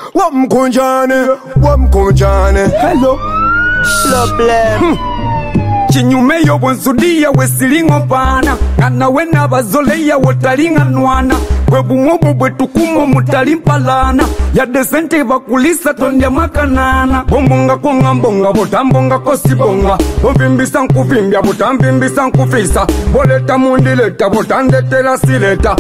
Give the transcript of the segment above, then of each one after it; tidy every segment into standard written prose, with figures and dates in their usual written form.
Wamkunjane. Hello. Problem. Chinyume yo bonsudia wesilingo pana. Kana wena bazoleya wotalinga nwana. Kwebu mobo bwetukumo mutalimpalana. Ya desente bakulisa tondia makanana. Bombonga konga mbonga botambonga kosibonga. Bovimbisa nkuvimbia botambimbisa nkufisa. Boleta mundileta botandetela sileta.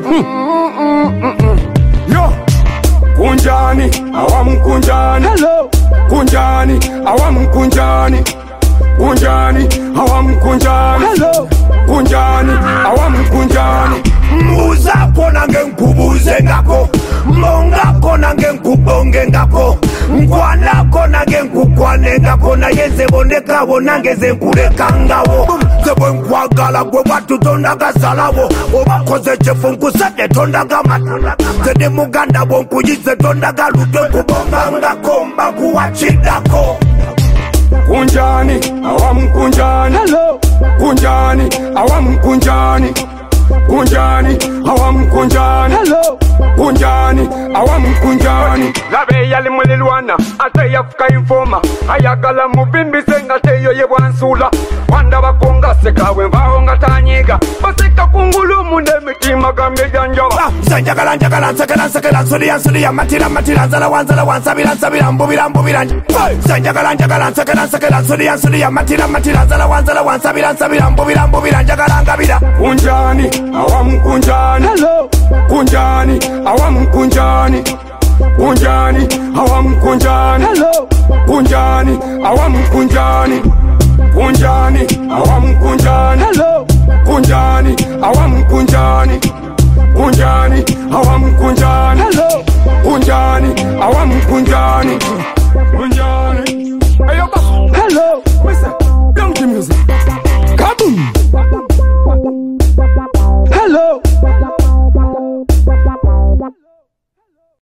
Yo Kunjani, awamkunjani. Hello. Kunjani, awamkunjani. Kunjani, awamkunjani. Hello. Kunjani, awamkunjani. Muza kona ngenkubuze ngako, monga kona ngenkubonge ngako, nkwana kona ngenkukwane ngako, na yeze boneka bonange zenkuleka ngawo. Zebo nkwagala gwe watu tondaga salawo, obakoze chefu nkusate tondaga matula. Zede muganda bonkujize tondaga luto kubonga ngako mbaku wachidako. Kunjani, awamkunjani. Hello. Kunjani, awamkunjani. Kunjani, awamkunjani. Hello. Kunjani, awamkunjani. Labe yali mulilwana, ate yafuka informa. Ayagala mubimbi senga teyo yewansula. Wanda bakonga sekawe mvahonga tanyiga. Basika kungulu munde mitima gambe janjaba. Sanjagala njagala nsekela suliya matira nzala wansabira mbubira Sanjagala njagala nsekela suliya matira nzala wansabira mbubira njagala ngabira. Kunjani, awamkunjani. Hello. Kunjani, awamkunjani. Kunjani, awamkunjani. Hello. Kunjani, awamkunjani. Kunjani, awamkunjani. Hello. Kunjani, awamkunjani. Kunjani, awamkunjani. Hello. Kunjani, awamkunjani. Kunjani.